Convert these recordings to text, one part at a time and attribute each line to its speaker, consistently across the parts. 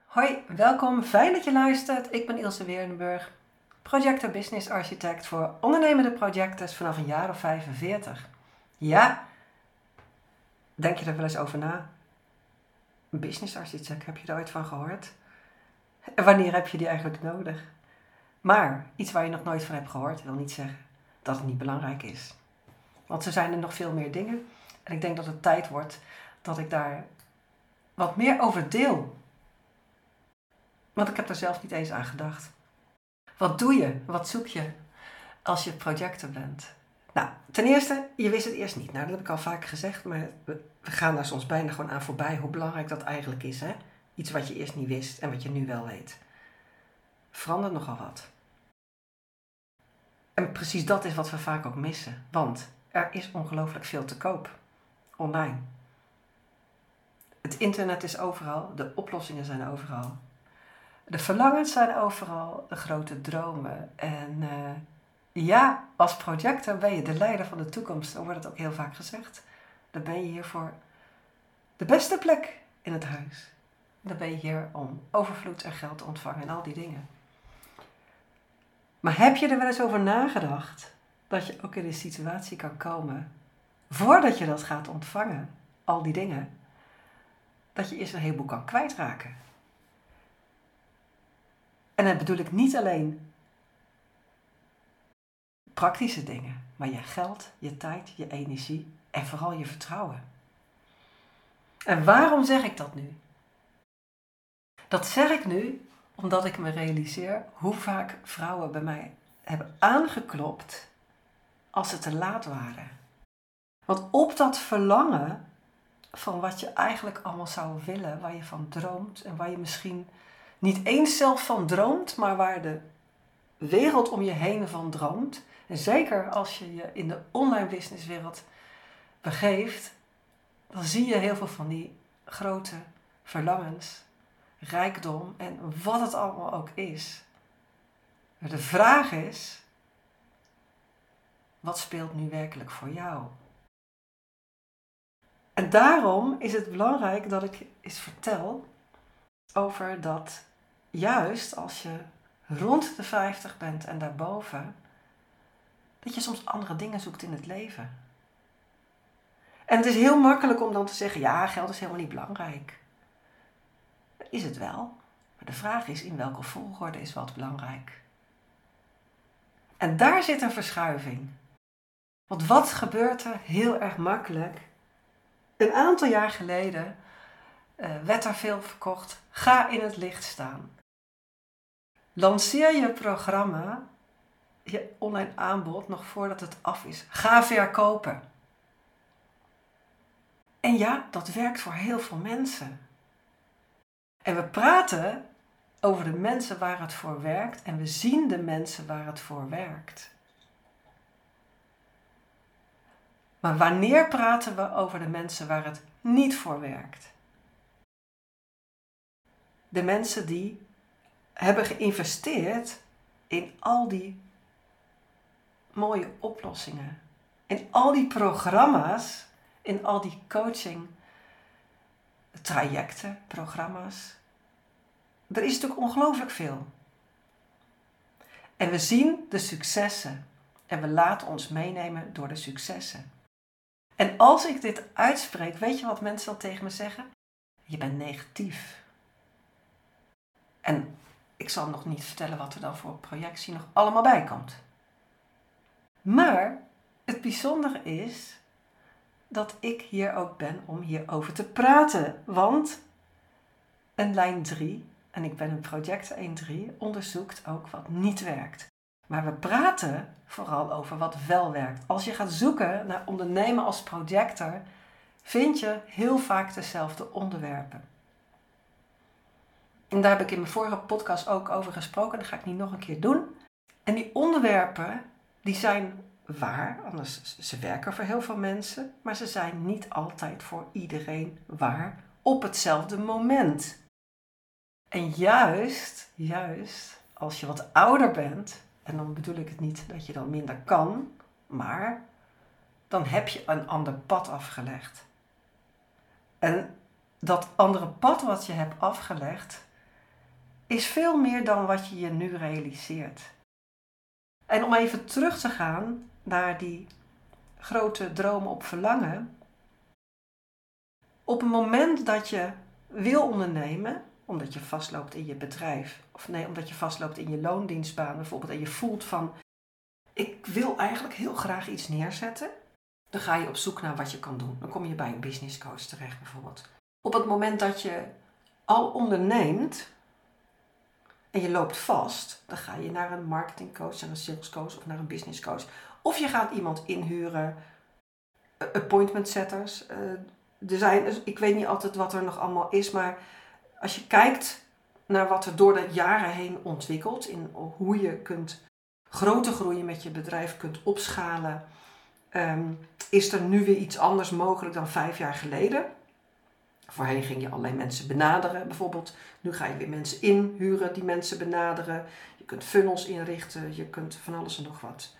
Speaker 1: Hoi, welkom. Fijn dat je luistert. Ik ben Ilse Weerdenburg, project- business architect voor ondernemende projectors vanaf een jaar of 45. Ja, denk je er wel eens over na? Een business architect, heb je er ooit van gehoord? En wanneer heb je die eigenlijk nodig? Maar iets waar je nog nooit van hebt gehoord, wil niet zeggen dat het niet belangrijk is. Want er zijn er nog veel meer dingen. En ik denk dat het tijd wordt dat ik daar wat meer over deel. Want ik heb er zelf niet eens aan gedacht. Wat doe je? Wat zoek je als je projector bent? Nou, ten eerste, je wist het eerst niet. Nou, dat heb ik al vaak gezegd, maar we gaan daar soms bijna gewoon aan voorbij hoe belangrijk dat eigenlijk is. Hè? Iets wat je eerst niet wist en wat je nu wel weet. Verandert nogal wat. En precies dat is wat we vaak ook missen. Want er is ongelooflijk veel te koop. Online. Het internet is overal. De oplossingen zijn overal. De verlangens zijn overal. De grote dromen. En ja, als projector ben je de leider van de toekomst. Dan wordt het ook heel vaak gezegd. Dan ben je hier voor de beste plek in het huis. Dan ben je hier om overvloed en geld te ontvangen en al die dingen. Maar heb je er wel eens over nagedacht dat je ook in een situatie kan komen, voordat je dat gaat ontvangen, al die dingen, dat je eerst een heleboel kan kwijtraken? En dan bedoel ik niet alleen praktische dingen, maar je geld, je tijd, je energie en vooral je vertrouwen. En waarom zeg ik dat nu? Dat zeg ik nu omdat ik me realiseer hoe vaak vrouwen bij mij hebben aangeklopt als ze te laat waren. Want op dat verlangen van wat je eigenlijk allemaal zou willen, waar je van droomt en waar je misschien niet eens zelf van droomt, maar waar de wereld om je heen van droomt. En zeker als je je in de online businesswereld begeeft, dan zie je heel veel van die grote verlangens, rijkdom en wat het allemaal ook is. Maar de vraag is, wat speelt nu werkelijk voor jou? En daarom is het belangrijk dat ik eens vertel over dat juist als je rond de 50 bent en daarboven, dat je soms andere dingen zoekt in het leven. En het is heel makkelijk om dan te zeggen, ja, geld is helemaal niet belangrijk. Dat is het wel. Maar de vraag is, in welke volgorde is wat belangrijk? En daar zit een verschuiving. Want wat gebeurt er heel erg makkelijk? Een aantal jaar geleden werd er veel verkocht. Ga in het licht staan. Lanceer je programma, je online aanbod, nog voordat het af is. Ga verkopen. En ja, dat werkt voor heel veel mensen. En we praten over de mensen waar het voor werkt en we zien de mensen waar het voor werkt. Maar wanneer praten we over de mensen waar het niet voor werkt? De mensen die hebben geïnvesteerd in al die mooie oplossingen. In al die programma's, in al die coaching trajecten, programma's. Er is natuurlijk ongelooflijk veel. En we zien de successen. En we laten ons meenemen door de successen. En als ik dit uitspreek, weet je wat mensen dan tegen me zeggen? Je bent negatief. En ik zal nog niet vertellen wat er dan voor projectie nog allemaal bij komt. Maar het bijzondere is dat ik hier ook ben om hierover te praten. Want een lijn 3, en ik ben een project 1.3, onderzoekt ook wat niet werkt. Maar we praten vooral over wat wel werkt. Als je gaat zoeken naar ondernemen als projector, vind je heel vaak dezelfde onderwerpen. En daar heb ik in mijn vorige podcast ook over gesproken. Dat ga ik niet nog een keer doen. En die onderwerpen, die zijn waar. Anders, ze werken voor heel veel mensen. Maar ze zijn niet altijd voor iedereen waar op hetzelfde moment. En juist als je wat ouder bent, en dan bedoel ik het niet dat je dan minder kan, maar dan heb je een ander pad afgelegd. En dat andere pad wat je hebt afgelegd, is veel meer dan wat je je nu realiseert. En om even terug te gaan naar die grote droom op verlangen. Op het moment dat je wil ondernemen, omdat je vastloopt in je bedrijf, omdat je vastloopt in je loondienstbaan bijvoorbeeld, en je voelt van, ik wil eigenlijk heel graag iets neerzetten, dan ga je op zoek naar wat je kan doen. Dan kom je bij een business coach terecht bijvoorbeeld. Op het moment dat je al onderneemt en je loopt vast, dan ga je naar een marketingcoach, naar een salescoach of naar een business coach. Of je gaat iemand inhuren, appointment setters. Ik weet niet altijd wat er nog allemaal is, maar als je kijkt naar wat er door de jaren heen ontwikkelt, in hoe je kunt groter groeien met je bedrijf, kunt opschalen, is er nu weer iets anders mogelijk dan 5 jaar geleden. Voorheen ging je allerlei mensen benaderen bijvoorbeeld. Nu ga je weer mensen inhuren die mensen benaderen. Je kunt funnels inrichten, je kunt van alles en nog wat.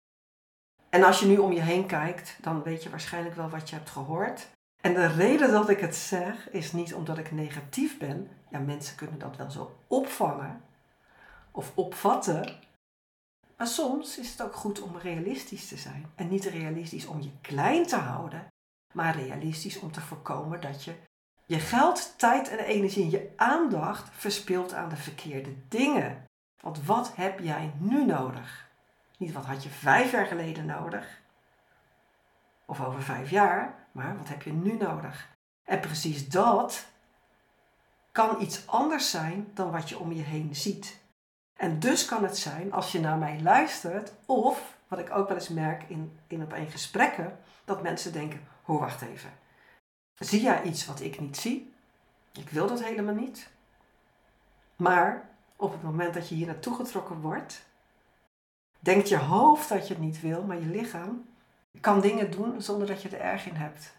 Speaker 1: En als je nu om je heen kijkt, dan weet je waarschijnlijk wel wat je hebt gehoord. En de reden dat ik het zeg, is niet omdat ik negatief ben. Ja, mensen kunnen dat wel zo opvangen of opvatten. Maar soms is het ook goed om realistisch te zijn. En niet realistisch om je klein te houden, maar realistisch om te voorkomen dat je je geld, tijd en energie en je aandacht verspilt aan de verkeerde dingen. Want wat heb jij nu nodig? Niet wat had je 5 jaar geleden nodig, of over 5 jaar, maar wat heb je nu nodig? En precies dat kan iets anders zijn dan wat je om je heen ziet. En dus kan het zijn, als je naar mij luistert, of, wat ik ook wel eens merk in op één gesprekken, dat mensen denken, ho, wacht even. Zie jij iets wat ik niet zie? Ik wil dat helemaal niet. Maar op het moment dat je hier naartoe getrokken wordt, denkt je hoofd dat je het niet wil, maar je lichaam kan dingen doen zonder dat je er erg in hebt.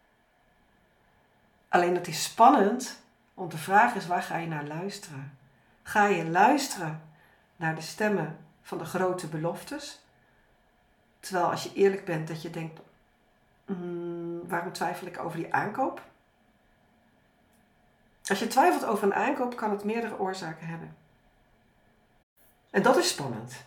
Speaker 1: Alleen het is spannend, want de vraag is, waar ga je naar luisteren? Ga je luisteren naar de stemmen van de grote beloftes? Terwijl als je eerlijk bent dat je denkt, waarom twijfel ik over die aankoop? Als je twijfelt over een aankoop, kan het meerdere oorzaken hebben. En dat is spannend.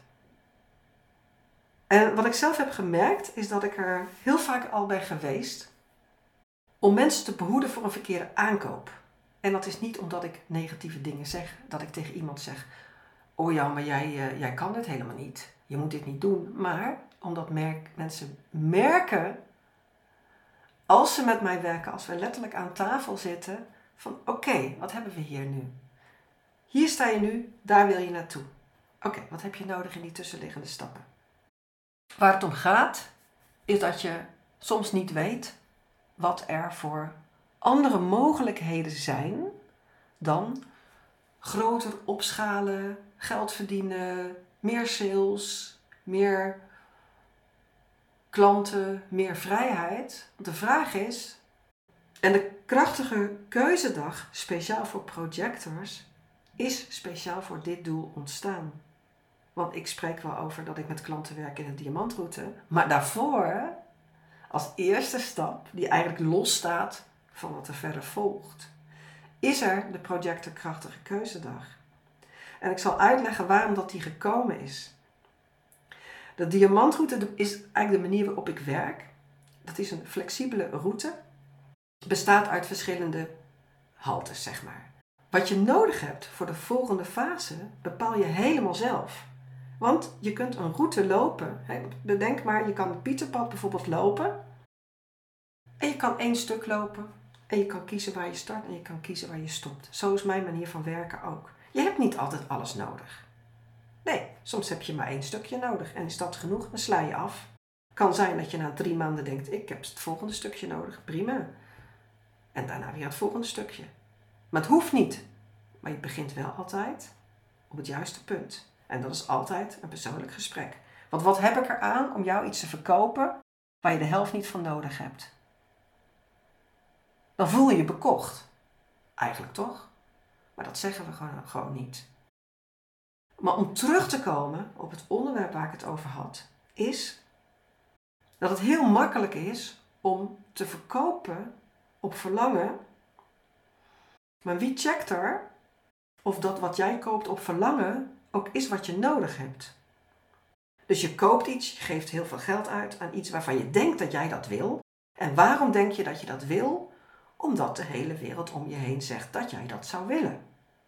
Speaker 1: En wat ik zelf heb gemerkt, is dat ik er heel vaak al ben geweest om mensen te behoeden voor een verkeerde aankoop. En dat is niet omdat ik negatieve dingen zeg, dat ik tegen iemand zeg, oh ja, maar jij kan dit helemaal niet. Je moet dit niet doen. Maar omdat mensen merken, als ze met mij werken, als we letterlijk aan tafel zitten, van oké, wat hebben we hier nu? Hier sta je nu, daar wil je naartoe. Oké, wat heb je nodig in die tussenliggende stappen? Waar het om gaat, is dat je soms niet weet wat er voor andere mogelijkheden zijn dan groter opschalen, geld verdienen, meer sales, meer klanten, meer vrijheid. De vraag is, en de krachtige keuzedag, speciaal voor projectors, is speciaal voor dit doel ontstaan. Want ik spreek wel over dat ik met klanten werk in een diamantroute. Maar daarvoor, als eerste stap, die eigenlijk losstaat van wat er verder volgt, is er de Projector Krachtige Keuzedag. En ik zal uitleggen waarom dat die gekomen is. De diamantroute is eigenlijk de manier waarop ik werk. Dat is een flexibele route. Het bestaat uit verschillende haltes, zeg maar. Wat je nodig hebt voor de volgende fase, bepaal je helemaal zelf. Want je kunt een route lopen. Bedenk maar, je kan het Pieterpad bijvoorbeeld lopen. En je kan 1 stuk lopen. En je kan kiezen waar je start en je kan kiezen waar je stopt. Zo is mijn manier van werken ook. Je hebt niet altijd alles nodig. Nee, soms heb je maar 1 stukje nodig. En is dat genoeg, dan sla je af. Het kan zijn dat je na 3 maanden denkt, ik heb het volgende stukje nodig. Prima. En daarna weer het volgende stukje. Maar het hoeft niet. Maar je begint wel altijd op het juiste punt. En dat is altijd een persoonlijk gesprek. Want wat heb ik eraan om jou iets te verkopen waar je de helft niet van nodig hebt? Dan voel je je bekocht. Eigenlijk toch? Maar dat zeggen we gewoon niet. Maar om terug te komen op het onderwerp waar ik het over had, is dat het heel makkelijk is om te verkopen op verlangen. Maar wie checkt er of dat wat jij koopt op verlangen ook is wat je nodig hebt. Dus je koopt iets, je geeft heel veel geld uit aan iets waarvan je denkt dat jij dat wil. En waarom denk je dat je dat wil? Omdat de hele wereld om je heen zegt dat jij dat zou willen.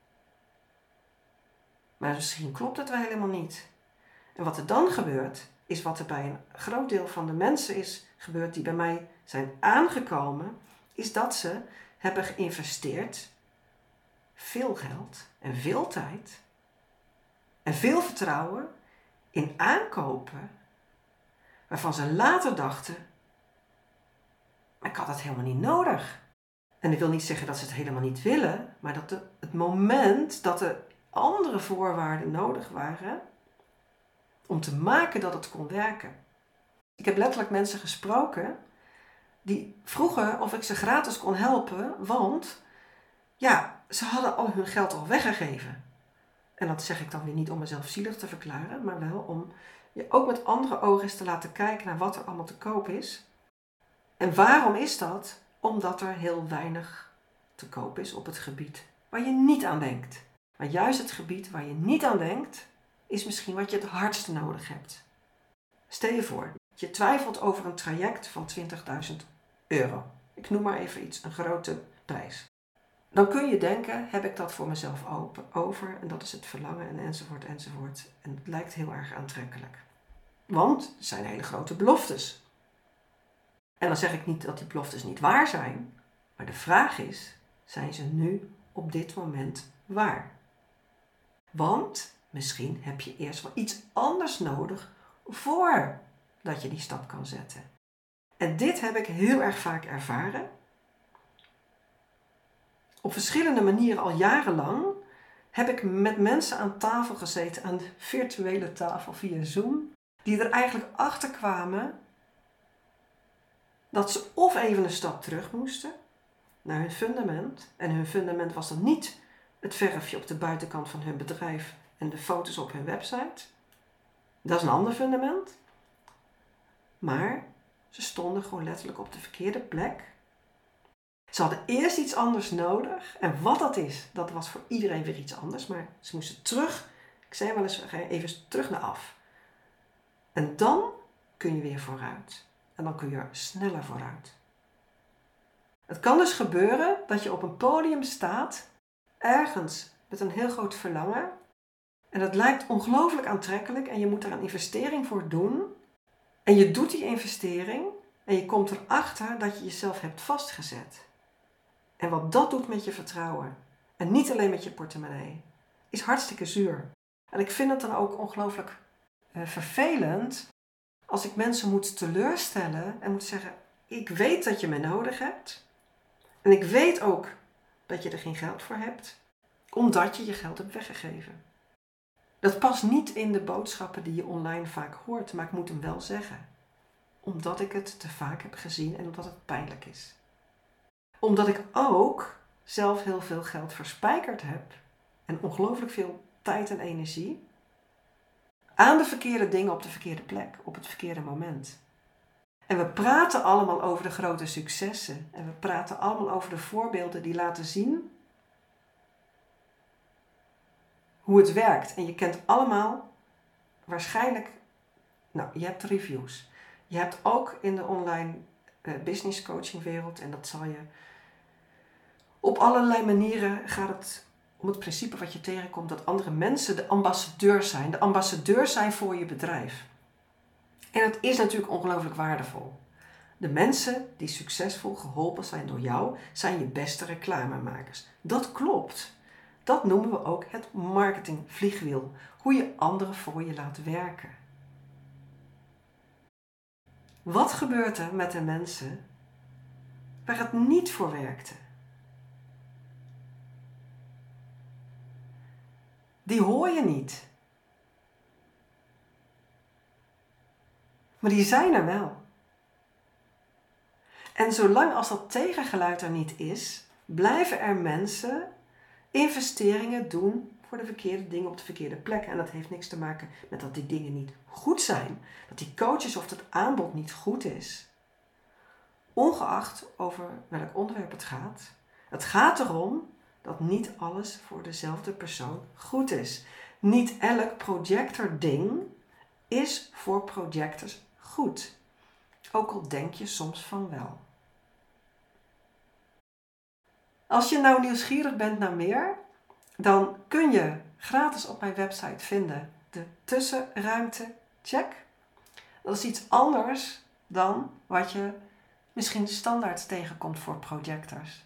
Speaker 1: Maar misschien klopt het wel helemaal niet. En wat er dan gebeurt, is wat er bij een groot deel van de mensen is gebeurd die bij mij zijn aangekomen, is dat ze hebben geïnvesteerd veel geld en veel tijd en veel vertrouwen in aankopen waarvan ze later dachten, maar ik had het helemaal niet nodig. En ik wil niet zeggen dat ze het helemaal niet willen, maar dat het moment dat er andere voorwaarden nodig waren om te maken dat het kon werken. Ik heb letterlijk mensen gesproken die vroegen of ik ze gratis kon helpen, want ja, ze hadden al hun geld al weggegeven. En dat zeg ik dan weer niet om mezelf zielig te verklaren, maar wel om je ook met andere ogen eens te laten kijken naar wat er allemaal te koop is. En waarom is dat? Omdat er heel weinig te koop is op het gebied waar je niet aan denkt. Maar juist het gebied waar je niet aan denkt, is misschien wat je het hardste nodig hebt. Stel je voor, je twijfelt over een traject van 20.000 euro. Ik noem maar even iets, een grote prijs. Dan kun je denken, heb ik dat voor mezelf over? En dat is het verlangen en enzovoort enzovoort. En het lijkt heel erg aantrekkelijk. Want het zijn hele grote beloftes. En dan zeg ik niet dat die beloftes niet waar zijn. Maar de vraag is, zijn ze nu op dit moment waar? Want misschien heb je eerst wel iets anders nodig voordat je die stap kan zetten. En dit heb ik heel erg vaak ervaren. Op verschillende manieren al jarenlang heb ik met mensen aan tafel gezeten, aan de virtuele tafel via Zoom, die er eigenlijk achter kwamen dat ze of even een stap terug moesten naar hun fundament. En hun fundament was dan niet het verfje op de buitenkant van hun bedrijf en de foto's op hun website. Dat is een ander fundament. Maar ze stonden gewoon letterlijk op de verkeerde plek. Ze hadden eerst iets anders nodig. En wat dat is, dat was voor iedereen weer iets anders. Maar ze moesten terug. Ik zei wel eens, ga je even terug naar af. En dan kun je weer vooruit. En dan kun je er sneller vooruit. Het kan dus gebeuren dat je op een podium staat, ergens met een heel groot verlangen. En dat lijkt ongelooflijk aantrekkelijk en je moet er een investering voor doen. En je doet die investering en je komt erachter dat je jezelf hebt vastgezet. En wat dat doet met je vertrouwen, en niet alleen met je portemonnee, is hartstikke zuur. En ik vind het dan ook ongelooflijk vervelend als ik mensen moet teleurstellen en moet zeggen, ik weet dat je me nodig hebt. En ik weet ook dat je er geen geld voor hebt, omdat je je geld hebt weggegeven. Dat past niet in de boodschappen die je online vaak hoort, maar ik moet hem wel zeggen. Omdat ik het te vaak heb gezien en omdat het pijnlijk is. Omdat ik ook zelf heel veel geld verspijkerd heb en ongelooflijk veel tijd en energie aan de verkeerde dingen op de verkeerde plek, op het verkeerde moment. En we praten allemaal over de grote successen en we praten allemaal over de voorbeelden die laten zien hoe het werkt. En je kent allemaal waarschijnlijk, je hebt reviews. Je hebt ook in de online business coaching wereld, en dat zal je op allerlei manieren gaat het om het principe wat je tegenkomt, dat andere mensen de ambassadeurs zijn. De ambassadeurs zijn voor je bedrijf. En dat is natuurlijk ongelooflijk waardevol. De mensen die succesvol geholpen zijn door jou, zijn je beste reclamemakers. Dat klopt. Dat noemen we ook het marketingvliegwiel. Hoe je anderen voor je laat werken. Wat gebeurt er met de mensen waar het niet voor werkte? Die hoor je niet. Maar die zijn er wel. En zolang als dat tegengeluid er niet is, blijven er mensen investeringen doen voor de verkeerde dingen op de verkeerde plek. En dat heeft niks te maken met dat die dingen niet goed zijn. Dat die coaches of het aanbod niet goed is. Ongeacht over welk onderwerp het gaat. Het gaat erom dat niet alles voor dezelfde persoon goed is. Niet elk projector-ding is voor projectors goed. Ook al denk je soms van wel. Als je nou nieuwsgierig bent naar meer, dan kun je gratis op mijn website vinden de tussenruimte check. Dat is iets anders dan wat je misschien standaard tegenkomt voor projectors.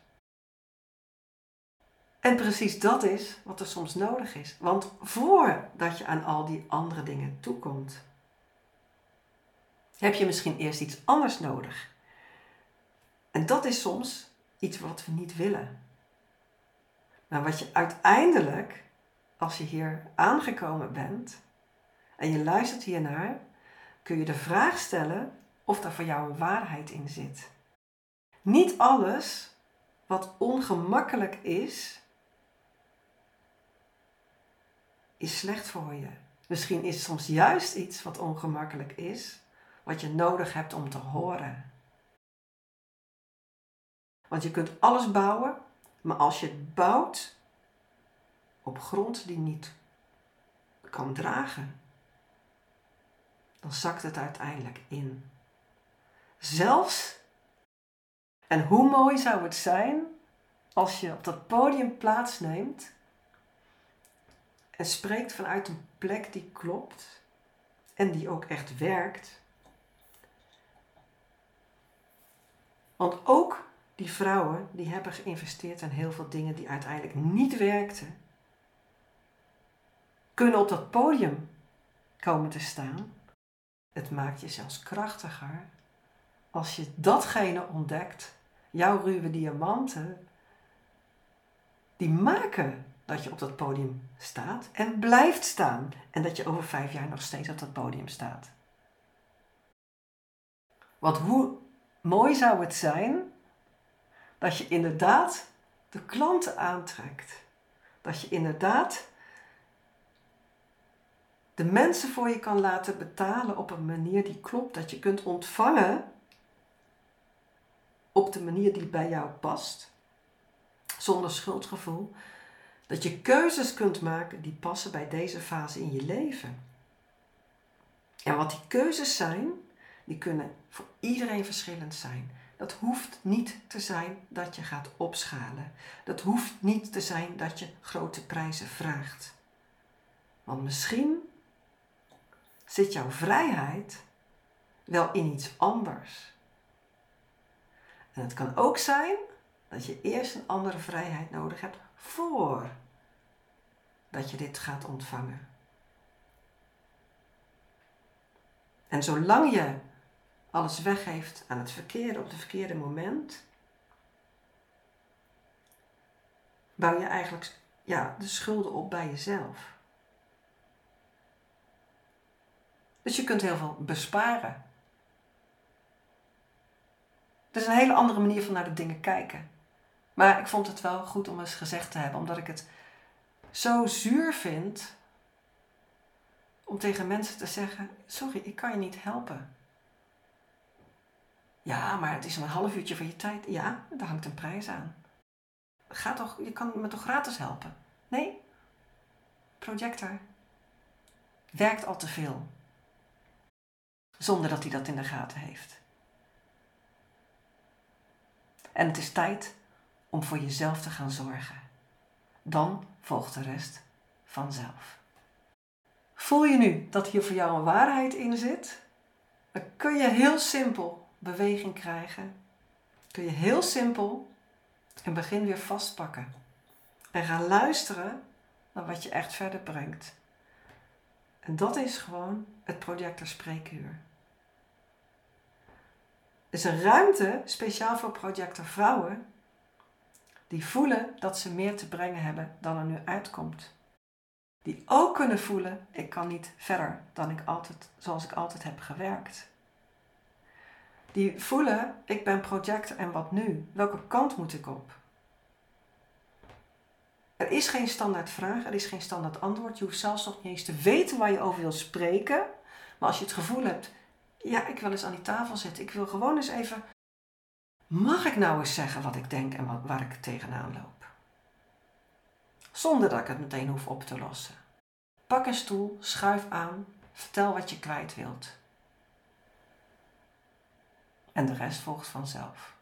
Speaker 1: En precies dat is wat er soms nodig is. Want voordat je aan al die andere dingen toekomt, heb je misschien eerst iets anders nodig. En dat is soms iets wat we niet willen. Maar wat je uiteindelijk, als je hier aangekomen bent en je luistert hiernaar, kun je de vraag stellen of er voor jou een waarheid in zit. Niet alles wat ongemakkelijk is slecht voor je. Misschien is soms juist iets wat ongemakkelijk is, wat je nodig hebt om te horen. Want je kunt alles bouwen, maar als je het bouwt op grond die niet kan dragen, dan zakt het uiteindelijk in. Zelfs, en hoe mooi zou het zijn als je op dat podium plaatsneemt en spreekt vanuit een plek die klopt en die ook echt werkt. Want ook die vrouwen die hebben geïnvesteerd in heel veel dingen die uiteindelijk niet werkten, kunnen op dat podium komen te staan. Het maakt je zelfs krachtiger als je datgene ontdekt, jouw ruwe diamanten, die maken dat je op dat podium staat en blijft staan. En dat je over 5 jaar nog steeds op dat podium staat. Want hoe mooi zou het zijn dat je inderdaad de klanten aantrekt. Dat je inderdaad de mensen voor je kan laten betalen op een manier die klopt. Dat je kunt ontvangen op de manier die bij jou past. Zonder schuldgevoel. Dat je keuzes kunt maken die passen bij deze fase in je leven. En wat die keuzes zijn, die kunnen voor iedereen verschillend zijn. Dat hoeft niet te zijn dat je gaat opschalen. Dat hoeft niet te zijn dat je grote prijzen vraagt. Want misschien zit jouw vrijheid wel in iets anders. En het kan ook zijn dat je eerst een andere vrijheid nodig hebt voordat je dit gaat ontvangen. En zolang je alles weggeeft aan het verkeerde op het verkeerde moment, bouw je eigenlijk de schulden op bij jezelf. Dus je kunt heel veel besparen. Het is een hele andere manier van naar de dingen kijken. Maar ik vond het wel goed om eens gezegd te hebben, omdat ik het zo zuur vind om tegen mensen te zeggen, sorry, ik kan je niet helpen. Ja, maar het is een half uurtje van je tijd. Ja, daar hangt een prijs aan. Je kan me toch gratis helpen? Nee, projector werkt al te veel. Zonder dat hij dat in de gaten heeft. En het is tijd om voor jezelf te gaan zorgen. Dan volgt de rest vanzelf. Voel je nu dat hier voor jou een waarheid in zit? Dan kun je heel simpel beweging krijgen. Kun je heel simpel en begin weer vastpakken. En gaan luisteren naar wat je echt verder brengt. En dat is gewoon het projector spreekuur. Het is een ruimte speciaal voor projector vrouwen die voelen dat ze meer te brengen hebben dan er nu uitkomt. Die ook kunnen voelen, ik kan niet verder dan zoals ik altijd heb gewerkt. Die voelen, ik ben projector en wat nu? Welke kant moet ik op? Er is geen standaard vraag, er is geen standaard antwoord. Je hoeft zelfs nog niet eens te weten waar je over wil spreken. Maar als je het gevoel hebt, ja, ik wil eens aan die tafel zitten. Ik wil gewoon eens even, mag ik nou eens zeggen wat ik denk en waar ik tegenaan loop? zonder dat ik het meteen hoef op te lossen. Pak een stoel, schuif aan, vertel wat je kwijt wilt. En de rest volgt vanzelf.